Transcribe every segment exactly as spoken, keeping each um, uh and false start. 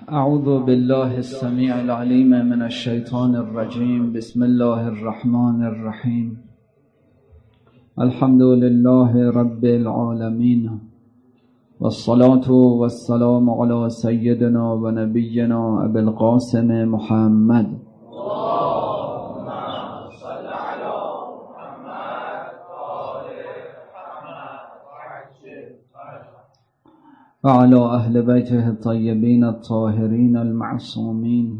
اعوذ بالله السمیع العلیم من الشیطان الرجیم. بسم الله الرحمن الرحیم. الحمد لله رب العالمین والصلاة والسلام على سیدنا و نبینا ابی القاسم محمد وعلى أهل بيته الطيبين الطاهرين المعصومين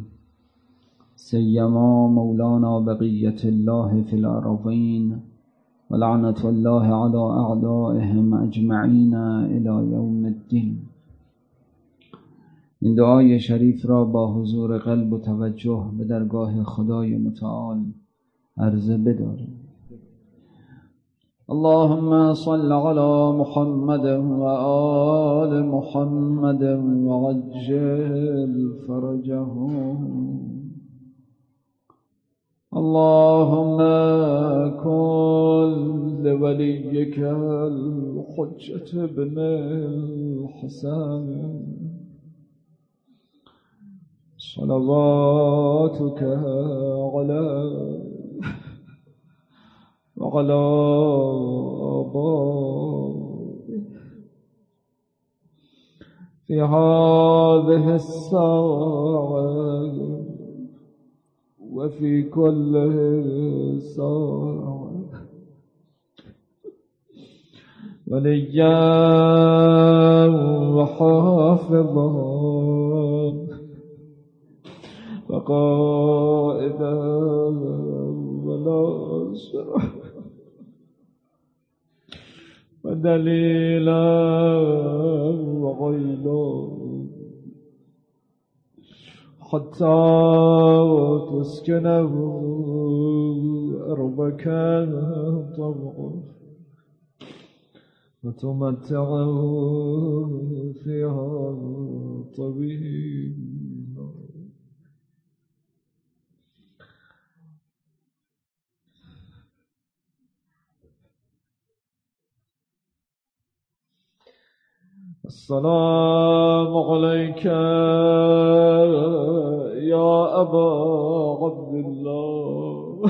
سيما مولانا بقية الله في الأرضين ولعنة الله على أعدائهم أجمعين إلى يوم الدين. این دعای شریف را با حضور قلب و توجه به درگاه خدای متعال عرضه بداریم. اللهم صل على محمد وآل محمد وعجل فرجهم. اللهم كن لوليك الحجة بن الحسن صلواتك عليه وعلى آبائه في هذه الساعة وفي كل ساعة وليا وحافظا وقائدا وناصرا ودليلا وغيلا حتى تسكنه أرضك طوعا وتمتعه فيها طويلا. السلام عليك يا أبا عبد الله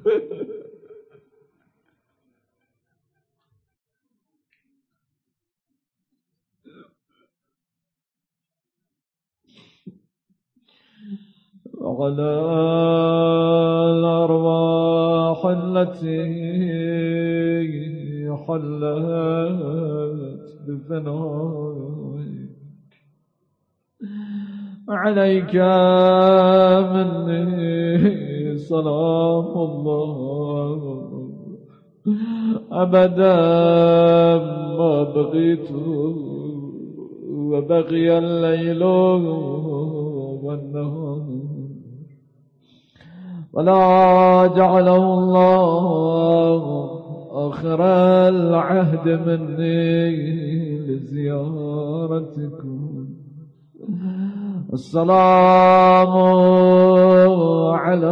وعلى الأرواح التي حلت بفنائك عليك مني سلام الله أبدا ما بقيت وبقي الليل والنهار ولا جعله الله آخر العهد مني لزيارتكم. السلام على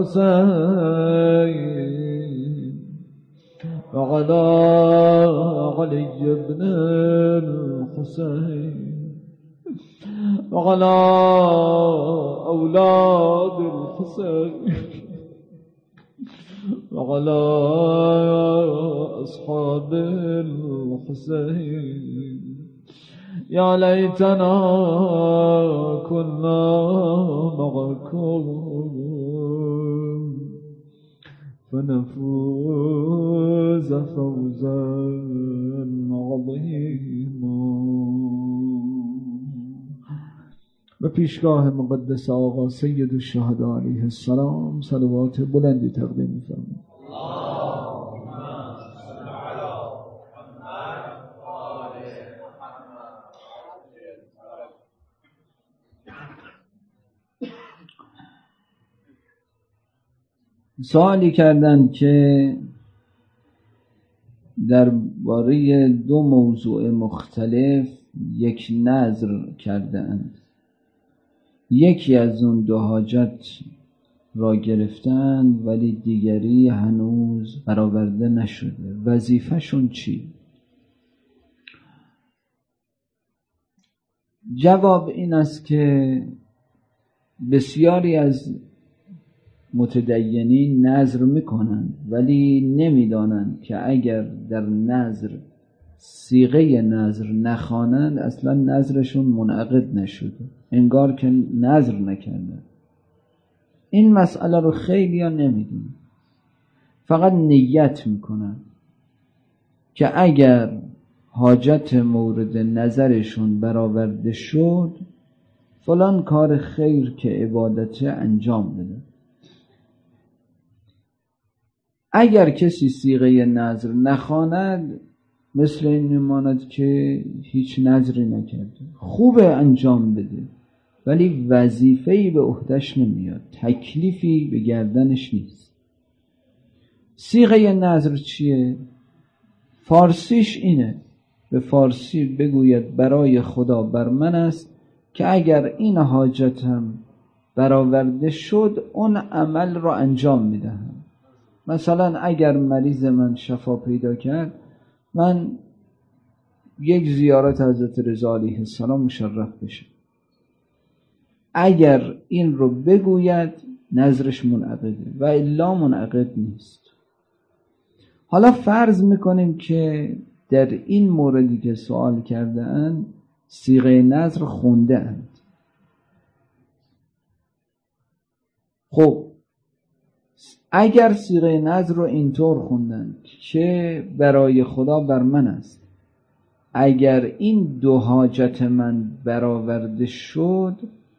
الحسين وعلى علي بن الحسين وعلى أولاد الحسين وعلى أصحاب الحسين. يا ليتنا كنا معكم فنفوز فوزا عظيما. و پیشگاه مقدس آقا سید الشهدا علیه السلام صلوات بلندی تقدیم می‌فرماییم. سوالی کردن که درباره دو موضوع مختلف یک نذر کردند. یکی از اون دو حاجت را گرفتند ولی دیگری هنوز برآورده نشده. وظیفه‌شون چی؟ جواب این است که بسیاری از متدینین نذر میکنند ولی نمیدانند که اگر در نذر صیغه نذر نخوانند اصلا نذرشون منعقد نشده، انگار که نذر نکردند. این مسئله رو خیلی ها نمیدونن، فقط نیت میکنن که اگر حاجت مورد نظرشون برآورده شد فلان کار خیر که عبادت انجام بده. اگر کسی صیغه نذر نخواند مثل این میماند که هیچ نذری نکرده، خوبه انجام بده ولی وظیفه‌ای به عهده‌اش نمیاد، تکلیفی به گردنش نیست. صیغه نذر چیه؟ فارسیش اینه، به فارسی بگوید برای خدا بر من است که اگر این حاجتم برآورده شد اون عمل را انجام میدهم. مثلا اگر مریض من شفا پیدا کرد من یک زیارت حضرت رضا علیه السلام مشرف بشه. اگر این رو بگوید نظرش منعقده و الا منعقد نیست. حالا فرض میکنیم که در این موردی که سوال کرده اند صیغه نذر خونده اند. خب اگر صیغه نذر رو اینطور خوندن که برای خدا بر من است، اگر این دو حاجت من برآورده شد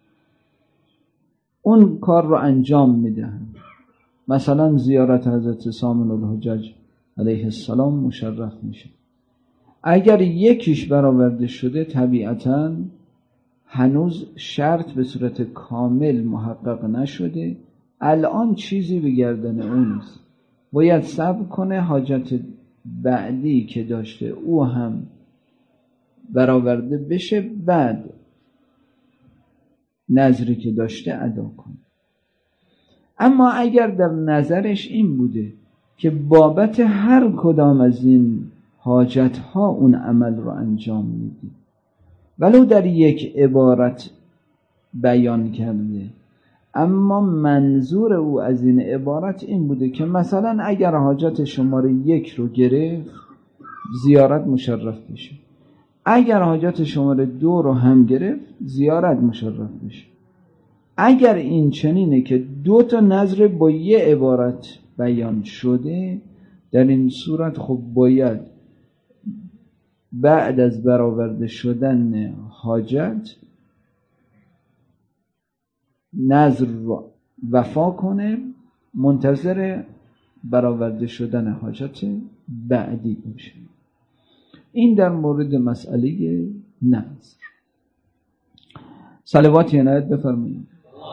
اون کار رو انجام میدهم. مثلا زیارت حضرت سامن الحجج علیه السلام مشرف میشه. اگر یکیش برآورده شده طبیعتاً هنوز شرط به صورت کامل محقق نشده، الان چیزی به گردن اون نیست، باید صبر کنه حاجت بعدی که داشته او هم برآورده بشه، بعد نذری که داشته ادا کنه. اما اگر در نظرش این بوده که بابت هر کدام از این حاجت ها اون عمل رو انجام میدی، ولو در یک عبارت بیان کرده، اما منظور او از این عبارت این بوده که مثلا اگر حاجت شماره یک رو گرفت زیارت مشرف بشه، اگر حاجت شماره دو رو هم گرفت زیارت مشرف بشه. اگر این چنینه که دو تا نظر با یه عبارت بیان شده، در این صورت خب باید بعد از برآورده شدن حاجت نظر رو وفا کنه، منتظر برآورده شدن حاجت بعدی باشه. این در مورد مسئله نظر. صلوات عنایت بفرمایید.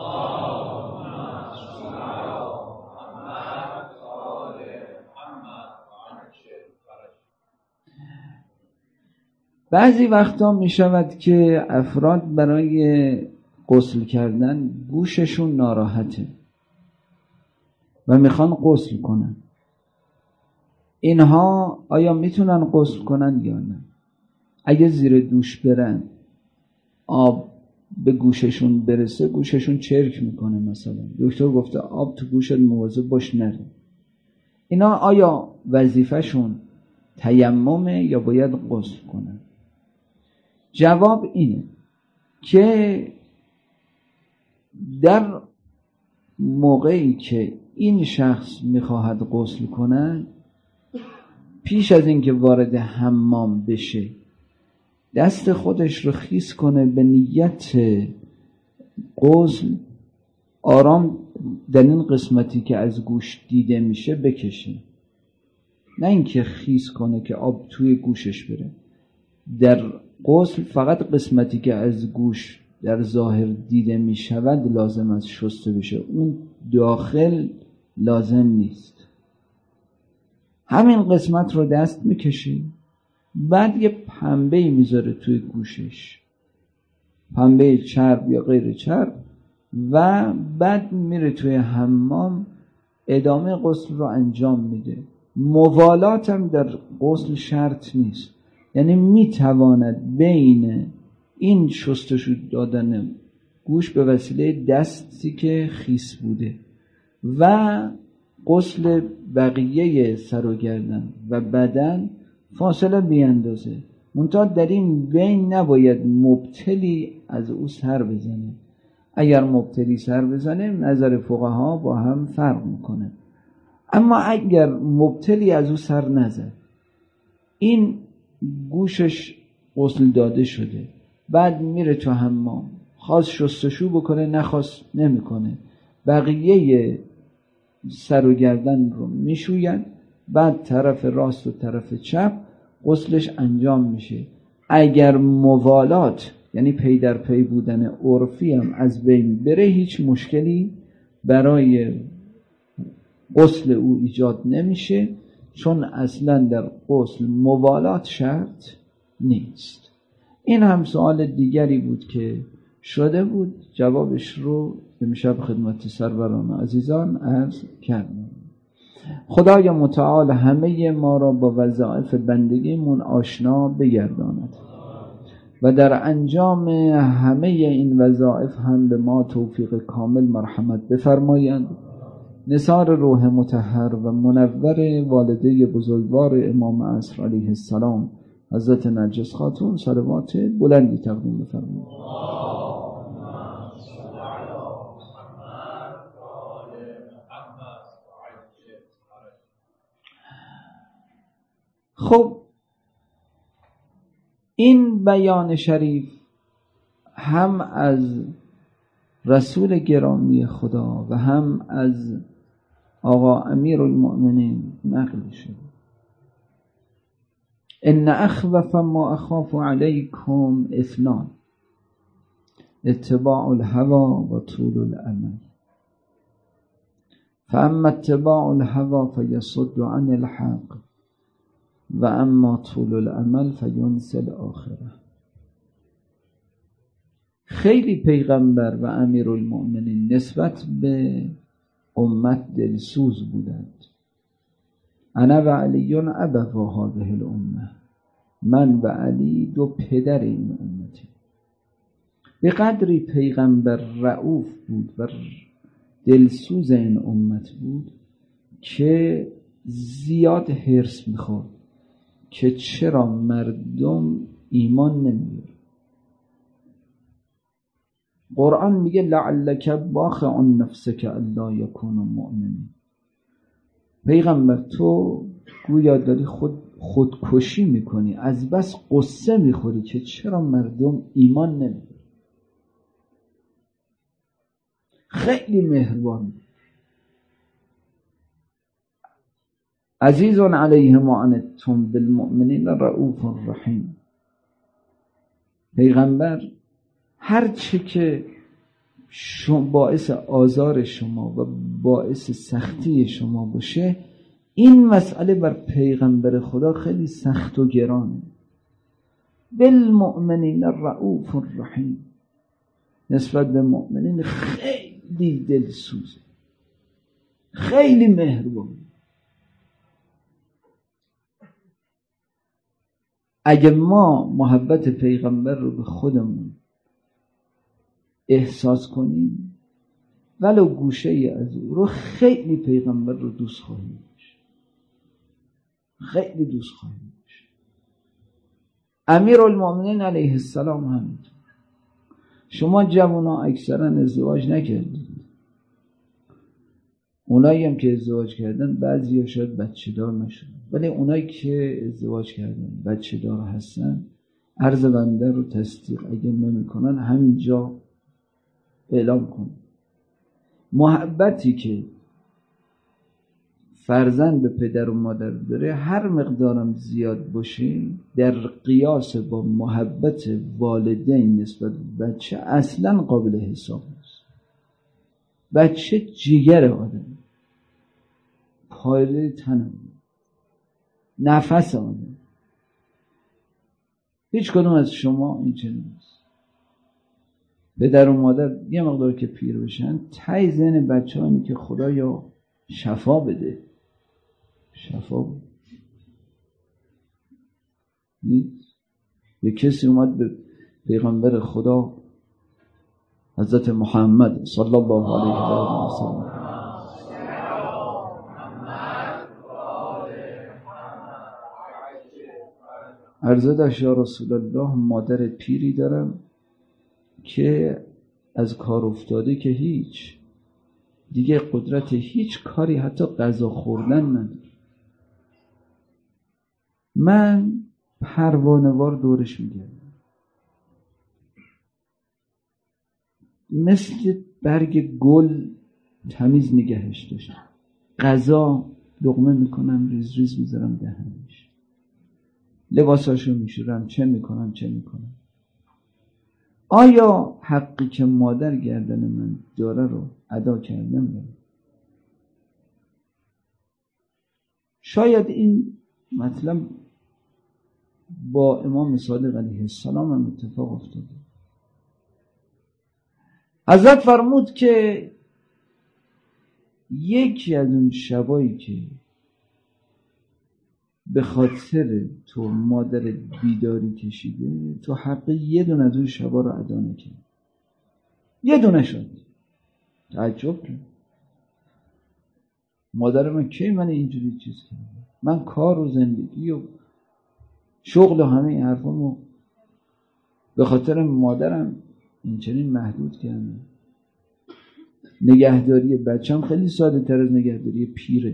بعضی وقتا می شود که افراد برای غسل کردن گوششون ناراحته و میخوان غسل کنن. اینها آیا میتونن غسل کنن یا نه؟ اگه زیر دوش برن آب به گوششون برسه گوششون چرک میکنه، مثلا دکتر گفته آب تو گوشت مواظب باش نره. اینا آیا وظیفهشون تیممه یا باید غسل کنن؟ جواب اینه که در موقعی که این شخص میخواهد غسل کنه، پیش از اینکه وارد حمام بشه دست خودش رو خیس کنه، به نیت غسل آرام در این قسمتی که از گوش دیده میشه بکشه، نه اینکه خیس کنه که آب توی گوشش بره. در غسل فقط قسمتی که از گوش در ظاهر دیده می شود لازم است شسته بشه، اون داخل لازم نیست. همین قسمت رو دست میکشه، بعد یه پنبه میذاره توی گوشش، پنبه چرب یا غیر چرب، و بعد میره توی حمام ادامه غسل رو انجام میده. موالات هم در غسل شرط نیست، یعنی میتواند بین این شستشو دادن گوش به وسیله دستی که خیس بوده و غسل بقیه سر و گردن و بدن فاصله بیاندازه. منتها در این بین نباید مبتلی از او سر بزنه. اگر مبتلی سر بزنه نظر فقها با هم فرق میکنه. اما اگر مبتلی از او سر نزد، این گوشش غسل داده شده، بعد میره تو حمام، خواست شستشو بکنه نخواست نمیکنه، بقیه سر و گردن رو میشوید، بعد طرف راست و طرف چپ غسلش انجام میشه. اگر موالات یعنی پی در پی بودن عرفی هم از بین بره، هیچ مشکلی برای غسل او ایجاد نمیشه، چون اصلا در غسل موالات شرط نیست. این هم سوال دیگری بود که شده بود، جوابش رو امشب خدمت سروران و عزیزان عرض کردم. خدای متعال همه ما را با وظایف بندگیمون آشنا بگرداند و در انجام همه این وظایف هم به ما توفیق کامل مرحمت بفرمایند. نثار روح مطهر و منور والده بزرگوار امام عصر علیه السلام حضرت نرجس خاتون صلوات بلندی تقدیم بفرمایید. خب این بیان شریف هم از رسول گرامی خدا و هم از آقا امیر المؤمنین نقل شد. ان اخوف ما اخاف علیکم اثنان، اتباع الهوى و طول الامل. فاما اتباع الهوى فیصد عن الحق و اما طول الامل فینسی الاخره. خیلی پیغمبر و امیرالمؤمنین نسبت به امت دلسوز بودند. انا و علی ابوا هذه الامه، من و علی دو پدر این امتی. به قدری پیغمبر رؤوف بود و دلسوز این امت بود که زیاد حرص میخورد که چرا مردم ایمان نمیاره. قرآن میگه لعلک باخع نفسک الا یکونوا مؤمنین. پیغمبر تو گویا داری خود خودکشی میکنی، از بس قصه میخوری که چرا مردم ایمان نمیاره. خیلی مهربان، عزیز علیه ما عنتم بالمؤمنین رؤوف رحیم. پیغمبر هر چه که باعث آزار شما و باعث سختی شما باشه، این مسئله بر پیغمبر خدا خیلی سخت و گرانه. بالمؤمنین رؤوف رحیم، نسبت به مؤمنین خیلی دلسوزه، خیلی مهربان. اگه ما محبت پیغمبر رو به خودمون احساس کنیم، ولو گوشه ای از او رو، خیلی پیغمبر رو دوست خواهیم داشت، خیلی دوست خواهیم داشت. امیرالمؤمنین علیه السلام همینطور. شما جوانا اکثرا ازدواج نکردید، اونایی هم که ازدواج کردن بعضی ها شاید بچه دار نشدن، ولی اونایی که ازدواج کردن بچه دار هستن، عرض بنده رو تصدیق اگه نمی کنن همینجا اعلام کن. محبتی که فرزند به پدر و مادر داره هر مقدارم زیاد باشه، در قیاس با محبت والدین نسبت به بچه اصلا قابل حساب نیست. بچه جگر آدم، پایله تنم، نفس آدم. هیچ کدوم از شما این چنین نیست. پدر و مادر یه مقدار که پیر بشن، ته ذهن بچه ها اینه که خدایا شفا بده، شفا بده. نیست. یه کسی اومد به پیغمبر خدا حضرت محمد صلی الله علیه و سلم. عرضه داشت یا رسول الله، مادر پیری دارم که از کار افتاده که هیچ دیگه قدرت هیچ کاری حتی غذا خوردن نداره. من پروانه‌وار دورش میگردم، مثل برگ گل تمیز نگهش داشتم. غذا لقمه میکنم، ریز ریز میذارم دهنش، لباساشو میشورم، چه میکنم چه میکنم. آیا حقی که مادر گردن من داره رو ادا کردم یا؟ شاید این مطلب با امام صادق علیه السلام هم اتفاق افتاده. حضرت فرمود که یکی از اون شبایی که به خاطر تو مادر بیداری کشیده، تو حق یه دونه از اون شبا رو ادا نکرد. یه دونه شد. تعجب کرد. مادر من کی من اینجوری چیز کرد؟ من کار و زندگی و شغل و همه این حرفامو به خاطر مادرم این چنین محدود کردم. نگهداری بچم خیلی ساده تر از نگهداری پیره.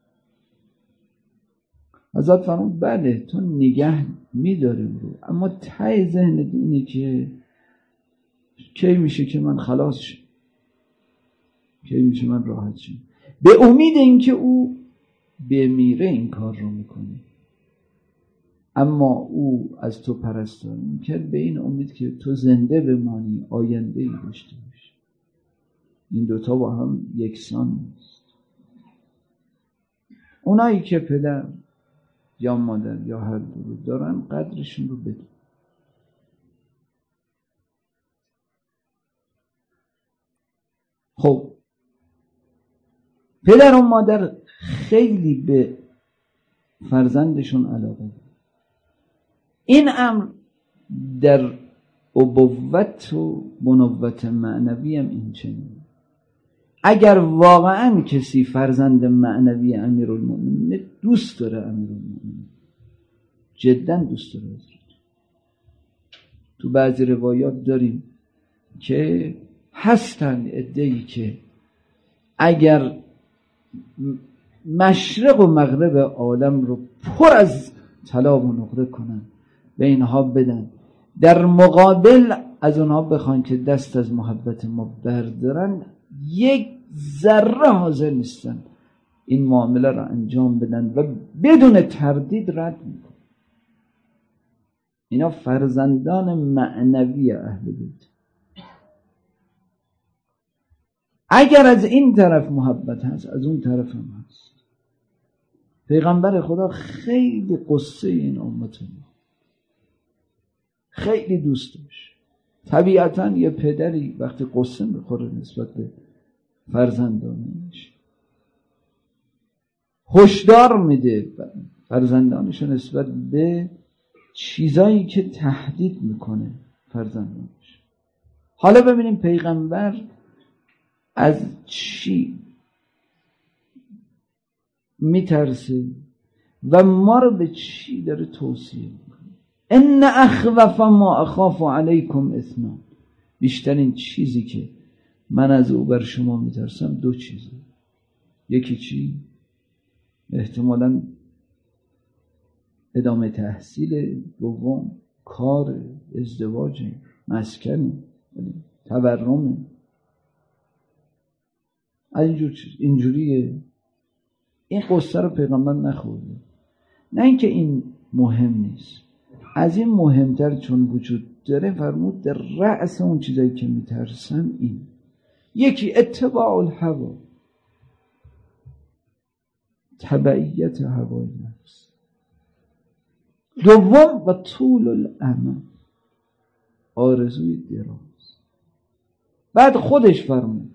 حضرت فرمود بله تو نگه میداریم رو، اما ته ذهنت اینه که کی میشه که من خلاص شم، کی میشه من راحت شم. به امید اینکه او بمیره این کار رو میکنه، اما او از تو پرستاری میکرد به این امید که تو زنده بمانی، آینده ای داشته باشی. این دوتا با هم یکسان نیست. اونایی که پدر یا مادر یا هر دو رو دارن قدرشون رو بدون. خب پدر و مادر خیلی به فرزندشون علاقه دارن. این امر در ابوت و بنوت معنوی هم این چنین. اگر واقعا کسی فرزند معنوی امیرالمومنین دوست داره، امیرالمومنین جدا دوست داره. تو بعضی روایات داریم که هستن عده‌ای که اگر مشرق و مغرب عالم رو پر از طلا و نقره کنن به اینها بدن، در مقابل از اونها بخوان که دست از محبت ما بردارن، یک ذره حاضر نیستن این معامله را انجام بدن و بدون تردید رد میکن. اینا فرزندان معنوی اهل بیت. اگر از این طرف محبت هست، از اون طرف هم هست. پیغمبر خدا خیلی قصه این امت خیلی دوست داشت. طبیعتاً یه پدری وقتی قصه میخوره نسبت به فرزندانش هشدار میده فرزندانش نسبت به چیزایی که تهدید میکنه فرزندانش. حالا ببینیم پیغمبر از چی میترسه و ما رو به چی داره توصیه میکنه. ان اخوف ما اخاف علیکم اثنان. بیشترین چیزی که من از او بر شما میترسم دو چیزه. یکی چی؟ احتمالاً ادامه تحصیل، دوم کار، ازدواج، مسکن، تورم، اینجور چیز. اینجوریه. این قصه رو پیغمبر نخورده. نه اینکه این مهم نیست، از این مهمتر چون وجود داره فرمود در رأس اون چیزایی که میترسن این. یکی اتباع الهوا، تبعیت هوای نفس. دوم و طول الامل، آرزوی دراز. بعد خودش فرمود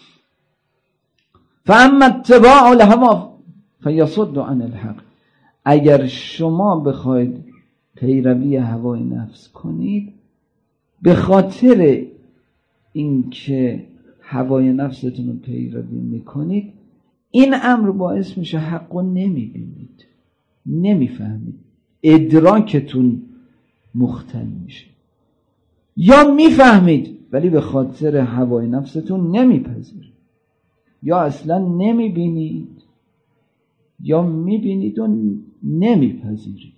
فاما اتباع الهوا فیصد عن الحق. اگر شما بخواید پیروی هوای نفس کنید، به خاطر اینکه هوای نفستون رو پیروی میکنید این امر باعث میشه حق رو نمیبینید، نمیفهمید، ادراکتون مختل میشه. یا میفهمید ولی به خاطر هوای نفستون نمیپذیرید، یا اصلا نمیبینید یا میبینید و نمیپذیرید.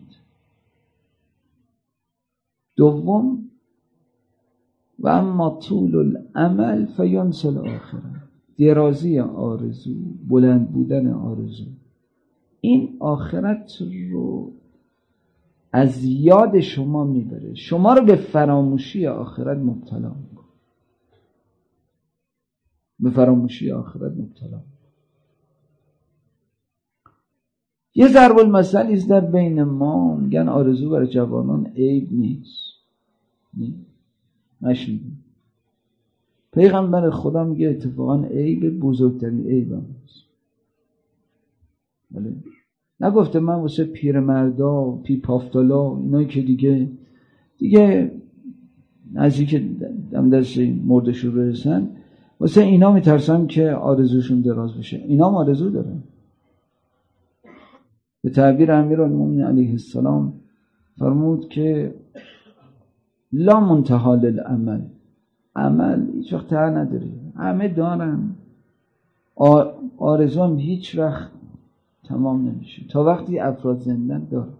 دوم، و اما طول الامل فینسل الاخره، درازی آرزو، بلند بودن آرزو، این آخرت رو از یاد شما میبره، شما رو به فراموشی آخرت مبتلا میکنه، به فراموشی آخرت مبتلا میکنه. یه ضرب المثلی است در بین ما، میگن آرزو برای جوانان عیب نیست. نشنیدیم؟ پیغمبر خدا میگه اتفاقا عیب بزرگترین عیب هم هست. بله، نگفته من واسه پیرمردا، پیپافتالا، اینایی که دیگه دیگه نزدیک دم دست مردشون برسن، واسه اینا میترسم که آرزوشون دراز بشه. اینا هم آرزو دارن. به تعبیر امیرالمومنین علیه السلام فرمود که لا منتهی للعمل، عمل هیچ وقت ته نداره، همه دارن، آرزو هم هیچ وقت تمام نمیشه تا وقتی افراد زندن دارن.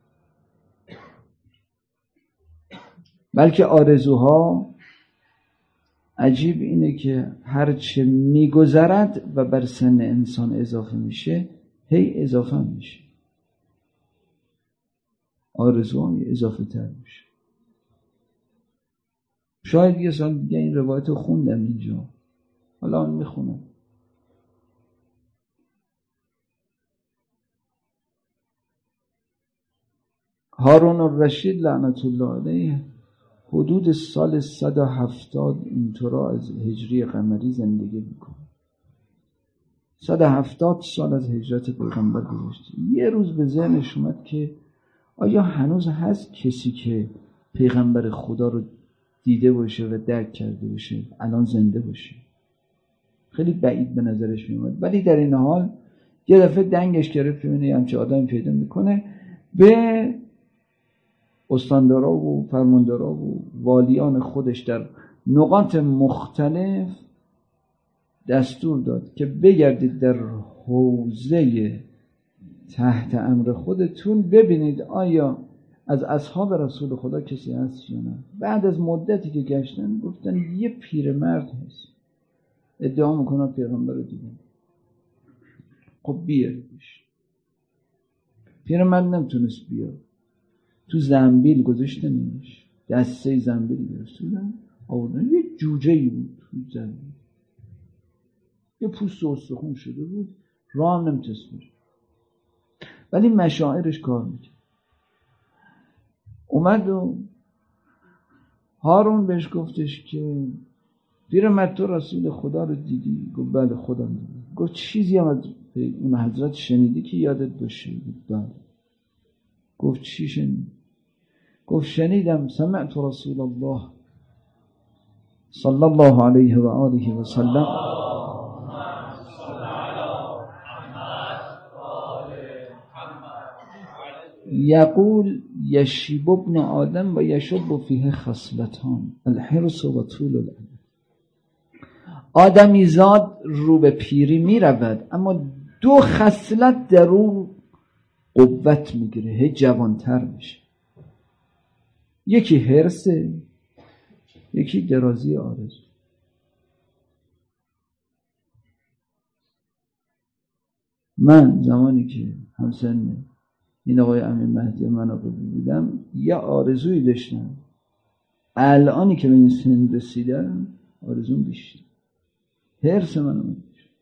بلکه آرزوها عجیب اینه که هرچه میگذرد و بر سن انسان اضافه میشه هی اضافه میشه، آرزوها اضافه تر میشه. شاید یه سال دیگه این روایت رو خوندم اینجا، حالا آن میخونم. هارون الرشید لعنت الله علیه حدود سال صد و هفتاد اینطورا از هجری قمری زندگی میکنه. صد و هفتاد سال از هجرت پیغمبر گذشته. یه روز به ذهنش اومد که آیا هنوز هست کسی که پیغمبر خدا رو دیده باشه و درک کرده باشه، الان زنده باشه؟ خیلی بعید به نظرش میومد، ولی در این حال یه دفعه دنگش گرفت که ببینه همچه آدمی پیدا میکنه. به استاندارا و فرماندارا و والیان خودش در نقاط مختلف دستور داد که بگردید در حوزه تحت امر خودتون ببینید آیا از اصحاب رسول خدا کسی هست یا نه. بعد از مدتی که گشتن گفتن یه پیرمرد هست ادعا میکنه پیغمبر رو دیدن. خب بیاریدش. پیرمرد نمیتونست بیاد، تو زنبیل گذاشته نیش، دسته زنبیل گرفتن آوردن، یه جوجه ای بود تو زنبیل، یه پوست و استخون شده بود، راه هم نمیتونست بره، ولی مشاعرش کار میکرد. اومد و هارون بهش گفتش که پیرمرد تو رسول خدا رو دیدی؟ گفت بله خودم دیدم. گفت چیزی هم از اون حضرت شنیدی که یادت باشه؟ گفت بله. گفت چی شنیدی؟ گفت شنیدم سمعت رسول الله صلی الله علیه و آله و سلم یقول یشیب ابن آدم و یشب فیه خصلتان الحرص و طول الامل. آدمی زاد رو به پیری می رود اما دو خصلت در او قوت میگیره، هی جوانتر میشه. یکی حرصه، یکی درازی آرزو. من زمانی که همسن این آقای امین مهدی مناقبی بودم یه آرزویی داشتم، الانی که به این سن رسیدم آرزوم بیشتر، حرص من اومد.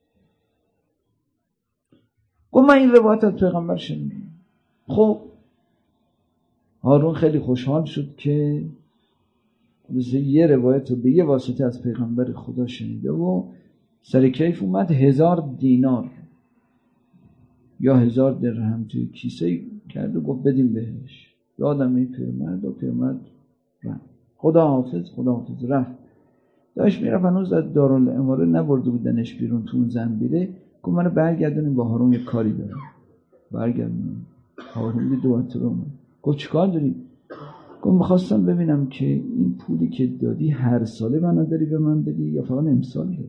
گفت من این روایت از پیغمبر شنیدم. خب هارون خیلی خوشحال شد که یه روایت رو به یه واسطه از پیغمبر خدا شنیده و سر کیف اومد هزار دینار یا هزار درهم توی کیسه کرد و گفت بدیم بهش. یادم این پیرمرد و پیرمرد رفت. خدا حافظ خدا حافظ رفت. داشت میرفت، هنوز از دارالاماره نبرده بودنش بیرون تو اون زنبیله. گفت منو برگردونیم با هارون یه کاری دارم. برگردونیم. هارون به دو تو اومد. گفت چیکار داری؟ گفت میخواستم ببینم که این پولی که دادی هر ساله منو داری به من بدی یا فقط امسال دادی؟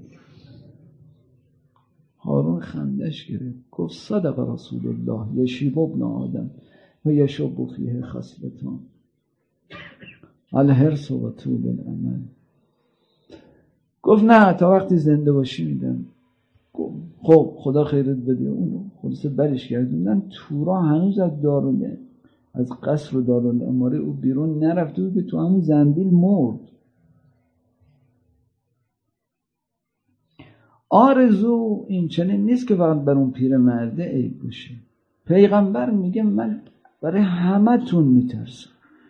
هارون خندش گرفت. گفت صدق رسول الله یشیب ابن آدم و یشب فیه خصلتان الحرص و طول الامل. گفت نه تا وقتی زنده باشی میدم. خب خدا خیرت بده. اونو خلاصه برش گردوندن. تورا هنوز از دارونه از قصر و دارالاماره او بیرون نرفته بود که تو همون زنبیل مرد. آرزو این چنین نیست که فقط بر اون پیر مرده عیب باشه. پیغمبر میگه من برای همه تون میترسم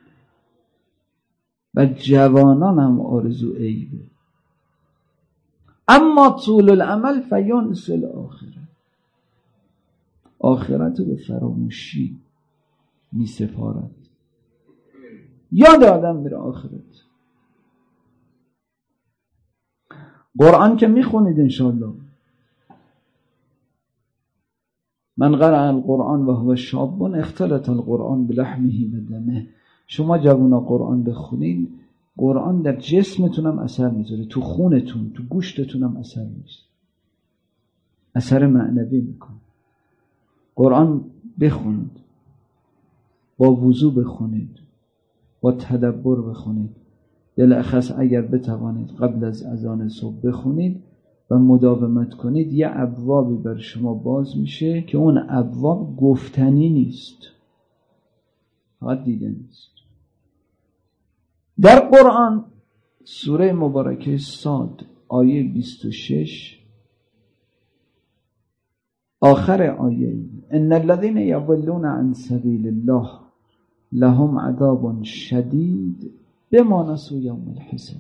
و جوانان هم آرزو عیبه. اما طول العمل فینس الاخره، آخرت رو به فراموشی می سپارد. یاد آدم میره آخرت. قرآن که میخونید انشاءالله. من قرأ القرآن و هو شاب اختلط القرآن بلحمه و دمه. شما جوونا قرآن بخونید، قرآن در جسمتون هم اثر میذاره، تو خونتون تو گوشتتون هم اثر میذاره، اثر معنوی میکنه. قرآن بخونید، با وضو بخونید، با تدبر بخونید، بالاخص اگر بتوانید قبل از اذان صبح بخونید و مداومت کنید، یه ابوابی بر شما باز میشه که اون ابواب گفتنی نیست، فقط دیده نیست. در قرآن سوره مبارکه صاد آیه بیست و شش آخر آیه ان الذين يضلون عن سبيل الله لهم عذاب شدید بما نسوا یوم الحساب.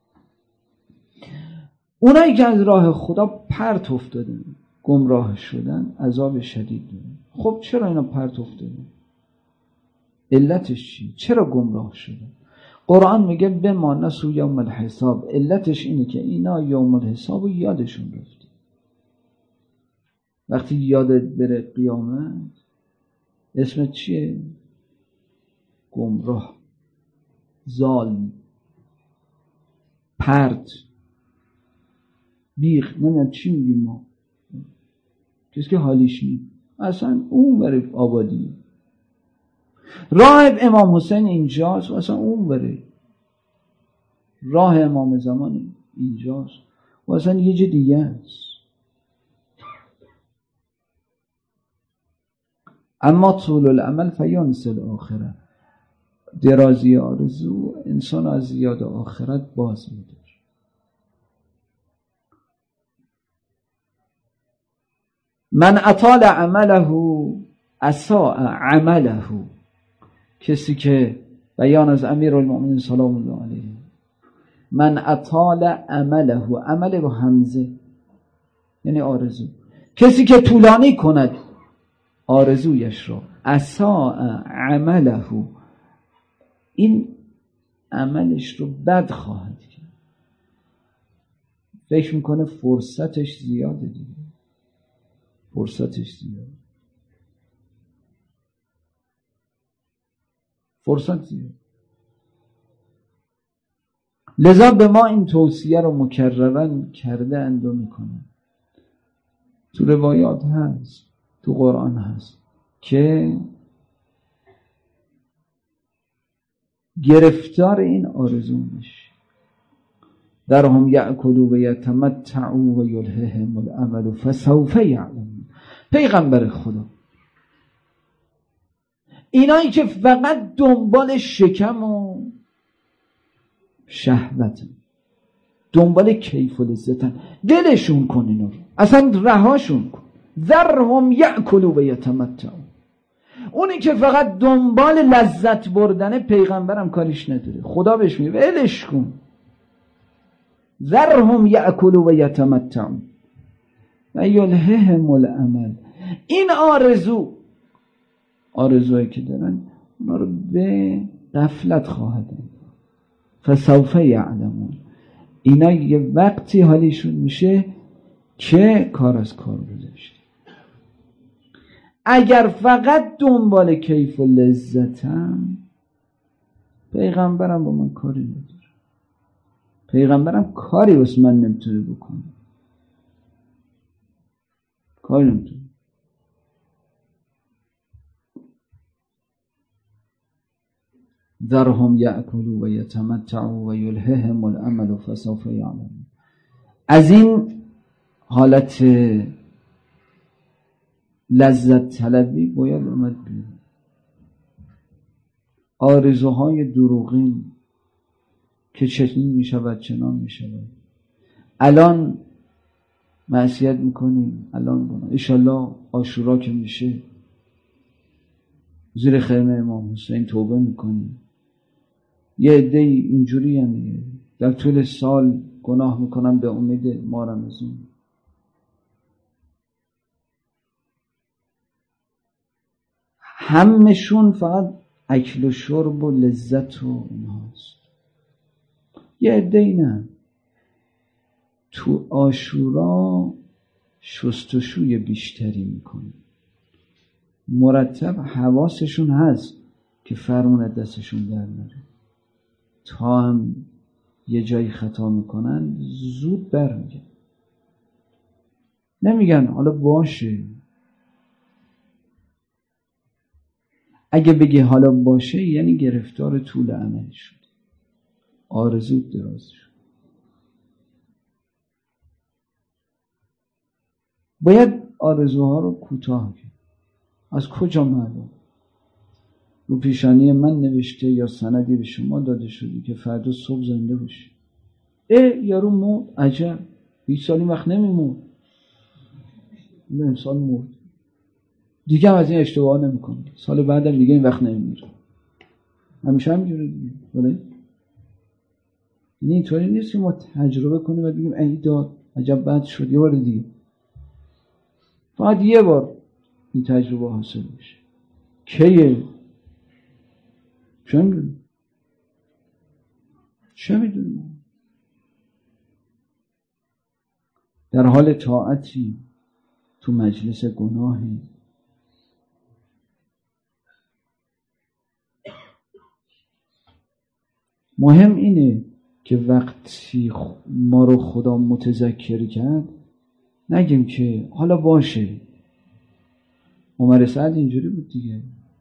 اونایی که از راه خدا پرت افتادن، گمراه شدن، عذاب شدید دارن. خب چرا اینا پرت افتادن؟ علتش چی؟ چرا گمراه شدن؟ قرآن میگه بما نسوا یوم الحساب. علتش اینه که اینا یوم الحساب رو یادشون رفته. وقتی یادت بره قیامت اسمت چیه؟ گمراه، ظالم، پرت، بیخ. نمیدونم چی میگیم ما، کسی که حالیش نیم اصلا اون بره آبادی. راه امام حسین اینجاست و اصلا اون بره. راه امام زمان اینجاست و اصلا یه جا دیگه است. اما طول العمل فینس الاخره. درازی آرزو انسان از یاد آخرت باز می‌داره. من اطال عمله اساء عمله. کسی که بیان از امیرالمؤمنین سلام الله علیه، من اطال عمله، عمل با همزه یعنی آرزو، کسی که طولانی کند آرزویش را، اساء عمله، این عملش رو بد خواهد کرد. فکر میکنه فرصتش زیاده دیگه، فرصتش زیاده، فرصت زیاده. لذا به ما این توصیه رو مکررن کرده اند و میکنن. تو روایات هست، تو قرآن هست که گرفتار این آرزو میشه. درهم یأکلوا و یتمتعوا و یلههم الامل فسوف یعلمون. پیغمبر خدا، اینایی که فقط دنبال شکم و شهوتن، دنبال کیف و لذتن، دلشون کن اینا رو، اصلا رهاشون کن. ذرهم یأکلوا و یتمتعوا. اونی که فقط دنبال لذت بردن، پیغمبرم کاریش نداره، خدا بهش میگه ولش کن. ذرهم یأکلوا و یتمتعوا و یلههم الامل. این آرزو، آرزوهایی که دارن اونا رو به غفلت خواهد انداخت. فسوف یعلمون. اینا یه وقتی حالیشون میشه که کار از کار گذاشته. اگر فقط دنبال کیف و لذتم، پیغمبرم با من کاری نداره. پیغمبرم کاری واسه من نمیتونه بکنه، کاری نمیتونه. ذرهم یأکلوا و یتمتعوا و یلههم الامل فسوف یعلمون. از این حالت لذت طلبی باید اومد بیرون. آرزوهای دروغین که چنین میشود چنان میشود. الان معصیت میکنیم، الان بنا انشالله عاشورا که میشه زیر خیمه امام حسین توبه میکنیم. یه عده اینجوری هم دیگه در طول سال گناه میکنم به امید ما رمضان. همشون فقط اکل و شرب و لذت و اینهاست. یه عده نه، تو عاشورا شستشوی بیشتری میکنه، مرتب حواسشون هست که فرمون دستشون در نره. تا هم یه جایی خطا میکنن زود برمیگن. نمیگن حالا باشه. اگه بگی حالا باشه یعنی گرفتار طول امل شد، آرزو دراز شد. باید آرزوها رو کوتاه کرد. از کجا معلوم؟ رو پیشانی من نوشته یا سندی به شما داده شده که فردا صبح زنده باشی. اه یارو مرد، عجب، بیست سالی وقت نمیمرد، این امسال مرد، دیگه هم از این اشتباه نمیکنه، سال بعدم دیگه این وقت نمیمیره. همیشه همینجوره دیگه. ولی یعنی اینطوری نیست که ما تجربه کنیم و بگیم ای داد عجب بد شد یه بار دیگه. فقط یه بار این تجربه حاصل میشه. کیه؟ چه میدونیم؟ چه میدونیم؟ در حال طاعتی تو مجلس گناهی، مهم اینه که وقتی ما رو خدا متذکر کرد نگیم که حالا باشه. عمر سعد اینجوری بود دیگه.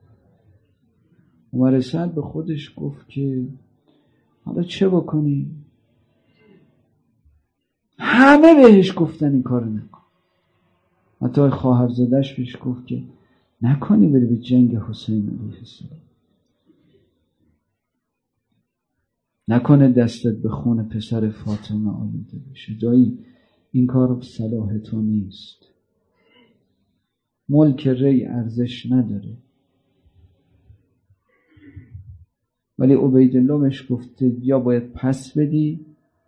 عمر سعد به خودش گفت که حالا چه بکنی؟ همه بهش گفتن این کارو نکن. حتی خواهرزادش بهش گفت که نکنی بری به جنگ حسین علیه السلام، نکنه دستت به خون پسر فاطمه آلوده بشه. دایی این کار صلاح تو نیست. ملک ری ارزش نداره. ولی عبیدالله بهش گفته یا باید پس بدی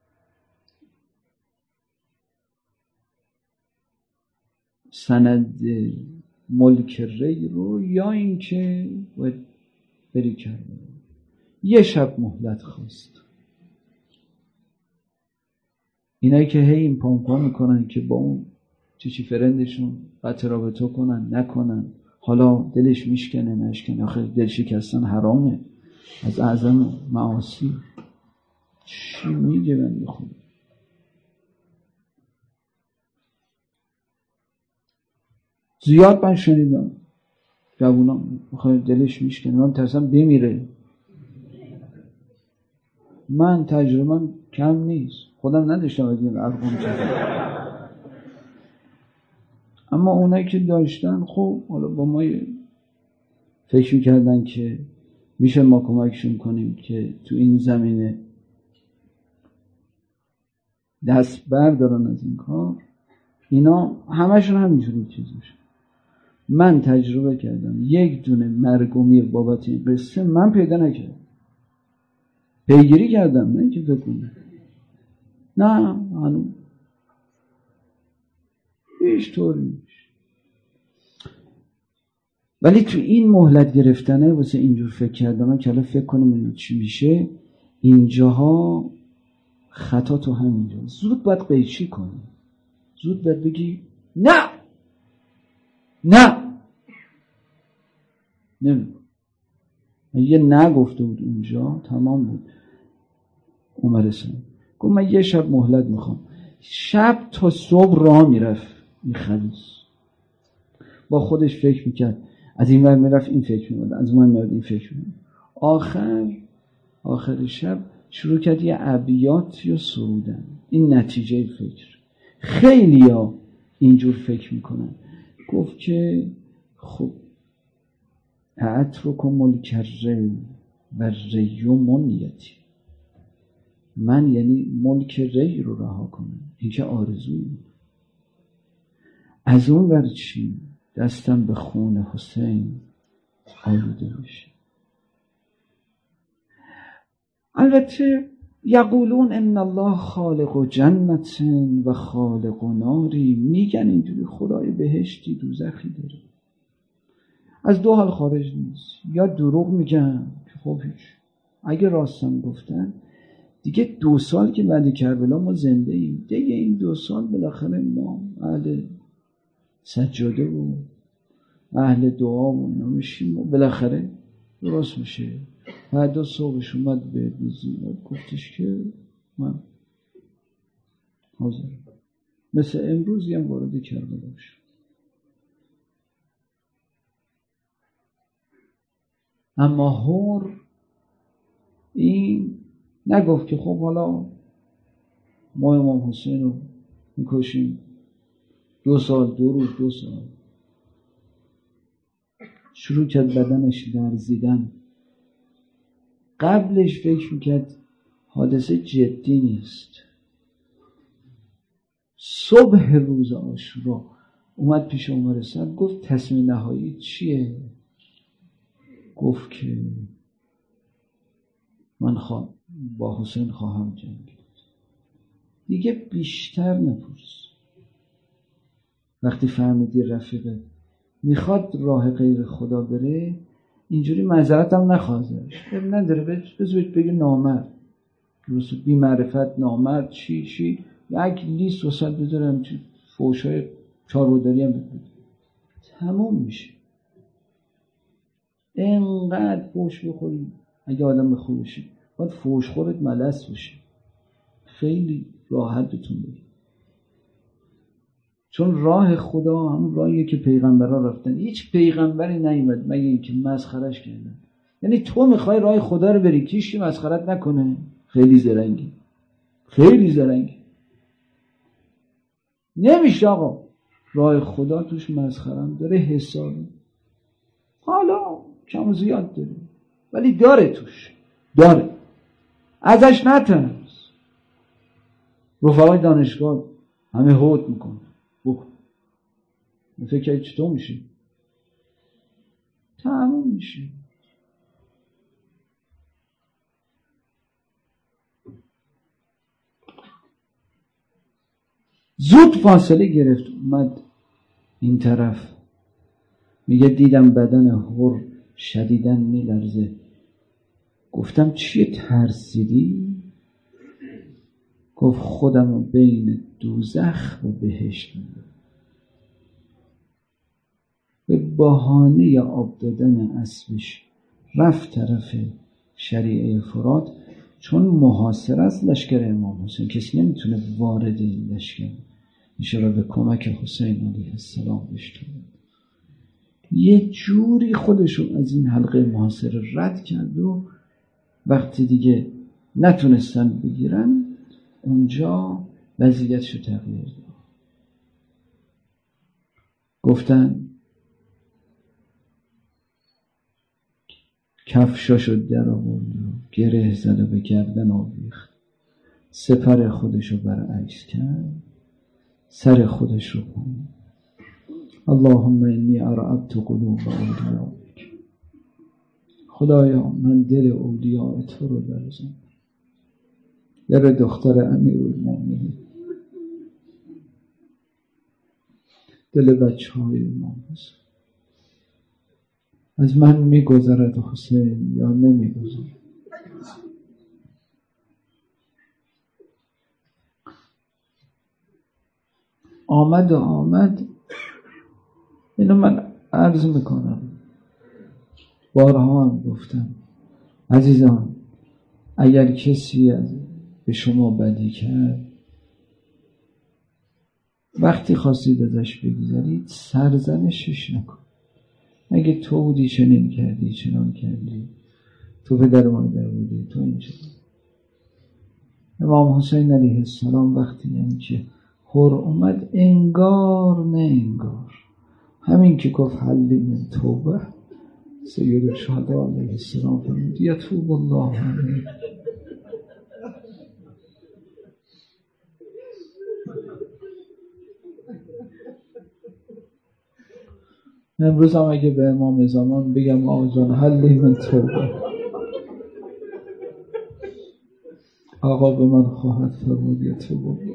سند ملک ری رو، یا اینکه باید بری کرده. یه شب مهلت خواست. اینایی که هی این پامپا میکنن که با اون چیچی فرندشون قطع رابطه کنن نکنن، حالا دلش میشکنه نشکنه، آخه دل شکستن حرامه، از اعظم معاصی. چی میگه بنده خدا؟ زیاد من شنیدم جوونا آخه دلش میشکنه، من ترسم بمیره. من تجربه‌ام کم نیست، خودم نداشتم از این ارقام چیزی، اما اونایی که داشتن خب حالا با ما فکر می‌کردن که میشه ما کمکشون کنیم که تو این زمینه دست بردارن از این کار. اینا همشون همینجوری چیزش. من تجربه کردم یک دونه مرگومی بابت این قصه من پیدا نکردم. پیگیری کردم، نه که فکر کنم نه هنوز هیچ طور نیست. ولی تو این مهلت گرفتنه واسه اینجور فکر کردم من که الان فکر کنم این چی میشه. اینجاها خطا تو همینجا. زود باید قیچی کنی، زود باید بگی نه نه نمی یه نه گفته بود اونجا تمام بود. عمر اسلام گفت من یه شب مهلت میخوام. شب تا صبح راه میرفت این خلیص، با خودش فکر میکرد، از این ور میرفت این فکر میکرد، از اون ور میرفت این فکر میکرد. آخر آخر شب شروع کرد یه ابیات یا سرودن. این نتیجه فکر. خیلی ها اینجور فکر میکنن. گفت که خب اترک ملک الری و ری منیتی، من یعنی ملک ری رو رها کنم، این که آرزویی. از اون ور چی؟ دستم به خون حسین آلوده بشه. البته یقولون ان الله خالق جنت و خالق ناری، میگن اینجوری خدای بهشتی دوزخی داره. از دو حال خارج نیست، یا دروغ میگن که خب هیچ، اگه راستم گفتن دیگه دو سال که بعد کربلا ما زنده ایم، دیگه این دو سال بالاخره ما اهل سجاده و اهل دعا و اینا میشیم و بالاخره درست میشه. بعد صبحش اومد به روزی گفتش که من حاضر، مثل امروزی هم وارد کربلا شد. اما هور این نگفت که خب حالا ما امام حسین رو میکشیم دو سال دو روز دو سال. شروع کرد بدنش لرزیدن. قبلش فکر میکرد حادثه جدی نیست. صبح روز عاشورا اومد پیش عمر صد، گفت تصمیم نهایی چیه؟ گفت که من خواه با حسین خواهم جنگید. دیگه بیشتر نپرس. وقتی فهمیدی رفیقه میخواد راه غیر خدا بره، اینجوری معذرت هم نخوازش، اب نداره، بذارید بگه نامرد، درست بی معرفت نامرد چی چی، یک لیست وسط بذارم چی فوشای چاروداری هم بذارم تموم میشه. اینقدر فوش بخوری اگه آدم خوب بشی، باید فوش خورت ملس بشی، خیلی راحت بتون بگی. چون راه خدا همون راهیه که پیغمبرها رفتن. هیچ پیغمبری نیومد مگه اینکه مسخرش کردن. یعنی تو میخوای راه خدا رو بری، کیشی مسخرت نکنه. خیلی زرنگی، خیلی زرنگی. نمیشه آقا، راه خدا توش مسخرم داره، حسابی حالا کم و زیاد داره ولی داره، توش داره، ازش نترس. رفقای دانشگاه همه هوت میکنه بکن، فکر چطور میشه؟ تموم میشه. زود فاصله گرفت، اومد این طرف، میگه دیدم بدن هور شدیدن میلرزه. گفتم چیه ترسیدی؟ گفت خودم بین دوزخ و بهشت میدم. به بهانه آب دادن اسبش رفت طرف شریعه فرات، چون محاصره است لشکر امام حسین، کسی نمیتونه وارد این لشکر میشه را به کمک حسین علیه السلام بشتونه. یه جوری خودشو از این حلقه محاصره رد کرد و وقتی دیگه نتونستن بگیرن اونجا وضعیتشو تغییر داد. گفتن کفشاشو در آورد و گره زد و به گردن آویخت، سپر خودشو برعکس کرد، سر خودشو پایین. اللهم انی ارعبت قلوب اولیائک، خدایا من دل اولیاء تو رو لرزاندم. در دختر امیرالمومنین، دل بچه های امام حسین. از من میگذرد حسین یا نمیگذرد؟ آمد و آمد. اینو من عرض میکنم، بارها هم گفتم عزیزان، اگر کسی به شما بدی کرد، وقتی خواستید ازش بگذارید سرزنشش نکن. اگه تو بودی چنین کردی، چنان کردی، تو پدر مادر بودی، تو اینجا. امام حسین علیه السلام وقتی هم که هر اومد، انگار نه انگار، همین که گفت حلی من توبه، سید الشهدا علیه السلام فرمود یتوب الله علیه. امروز هم اگه به امام زمان بگم آقا جان حلی من توبه، آقا به من خواهد فرمود یتوب الله.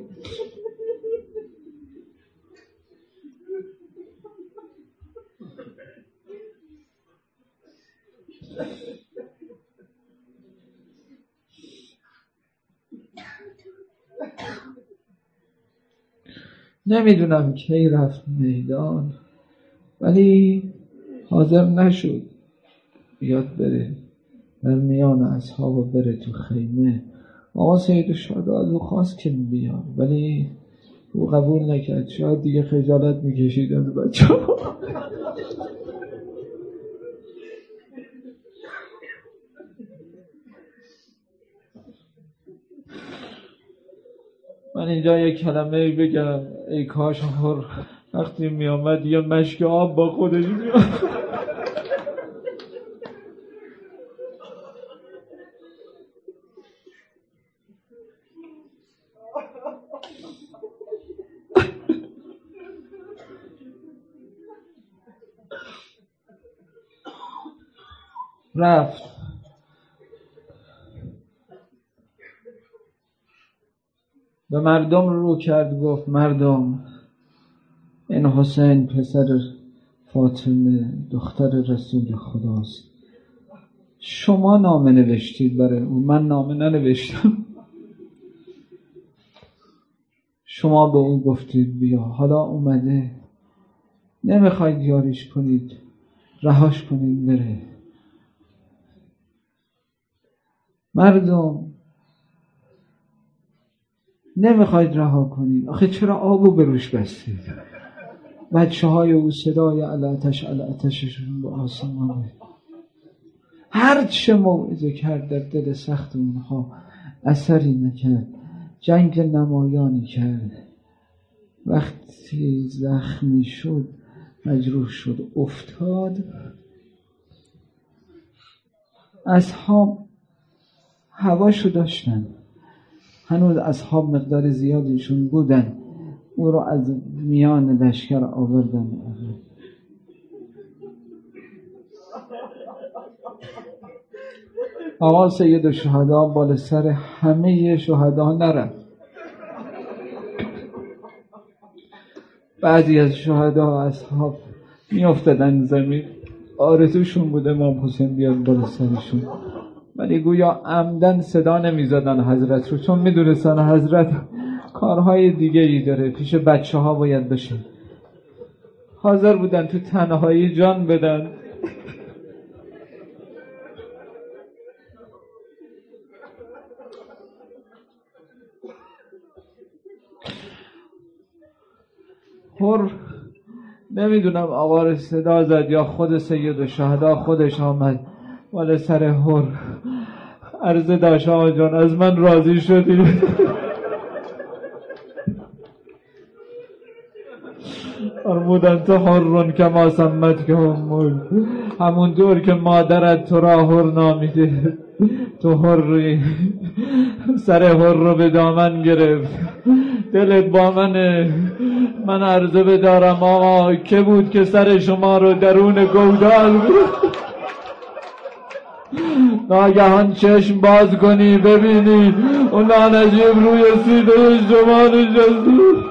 نمیدونم کی رفت میدان، ولی حاضر نشد بیاد بره در میان اصحاب و بره تو خیمه. آقا سید الشهدا از او خواست که بیاد، ولی او قبول نکرد. شاید دیگه خجالت میکشید از بچه ها. من اینجا یک کلمه بگم، ای کاش هر وقتی می آمد یه مشک آب با خودش می آمد. رفت به مردم رو کرد، گفت مردم، این حسین پسر فاطمه دختر رسول خداست. شما نامه نوشتید برای اون، من نامه ننوشتم. شما به اون گفتید بیا، حالا اومده، نمیخواید یاریش کنید، رهاش کنید بره. مردم نمیخواید رها کنید، آخه چرا آبو به روش بستید؟ بچه های او صدای علاتش علاتششون به آسمان، هر چه موعظه کرد در دل سخت اونها اثری نکرد. جنگ نمایانی کرد، وقتی زخمی شد، مجروح شد، افتاد. اصحاب هواشو داشتن، هنوز اصحاب مقدار زیادیشون بودن، او رو از میان لشکر آوردن. آقا سید الشهدا بالا سر همه شهدا نرفت. بعضی از شهدا اصحاب می افتادن زمین، آرزوشون بود امام حسین بیاد بالا سرشون، ولی گویا عمدن صدا نمی زدن حضرت رو، چون می دونستن حضرت کارهای دیگه ای داره، پیش بچه ها باید بشه. حاضر بودن تو تنهایی جان بدن. هر نمیدونم آقا رو صدا زد یا خود سید الشهدا خودش آمد ولی سر هر عرضه داشت آقا جان از من راضی شدی؟ فرمودن تو حرون که ما سمت که همون همون دور که مادرت تو را هر نامیده، تو هری. سر هر رو به دامن گرفت، دلت با منه، من عرضه بدارم آقا که بود که سر شما رو درون گودال بود. ناگهان چشم باز کنی ببینی اون نجیب روی سیده شما نشسته.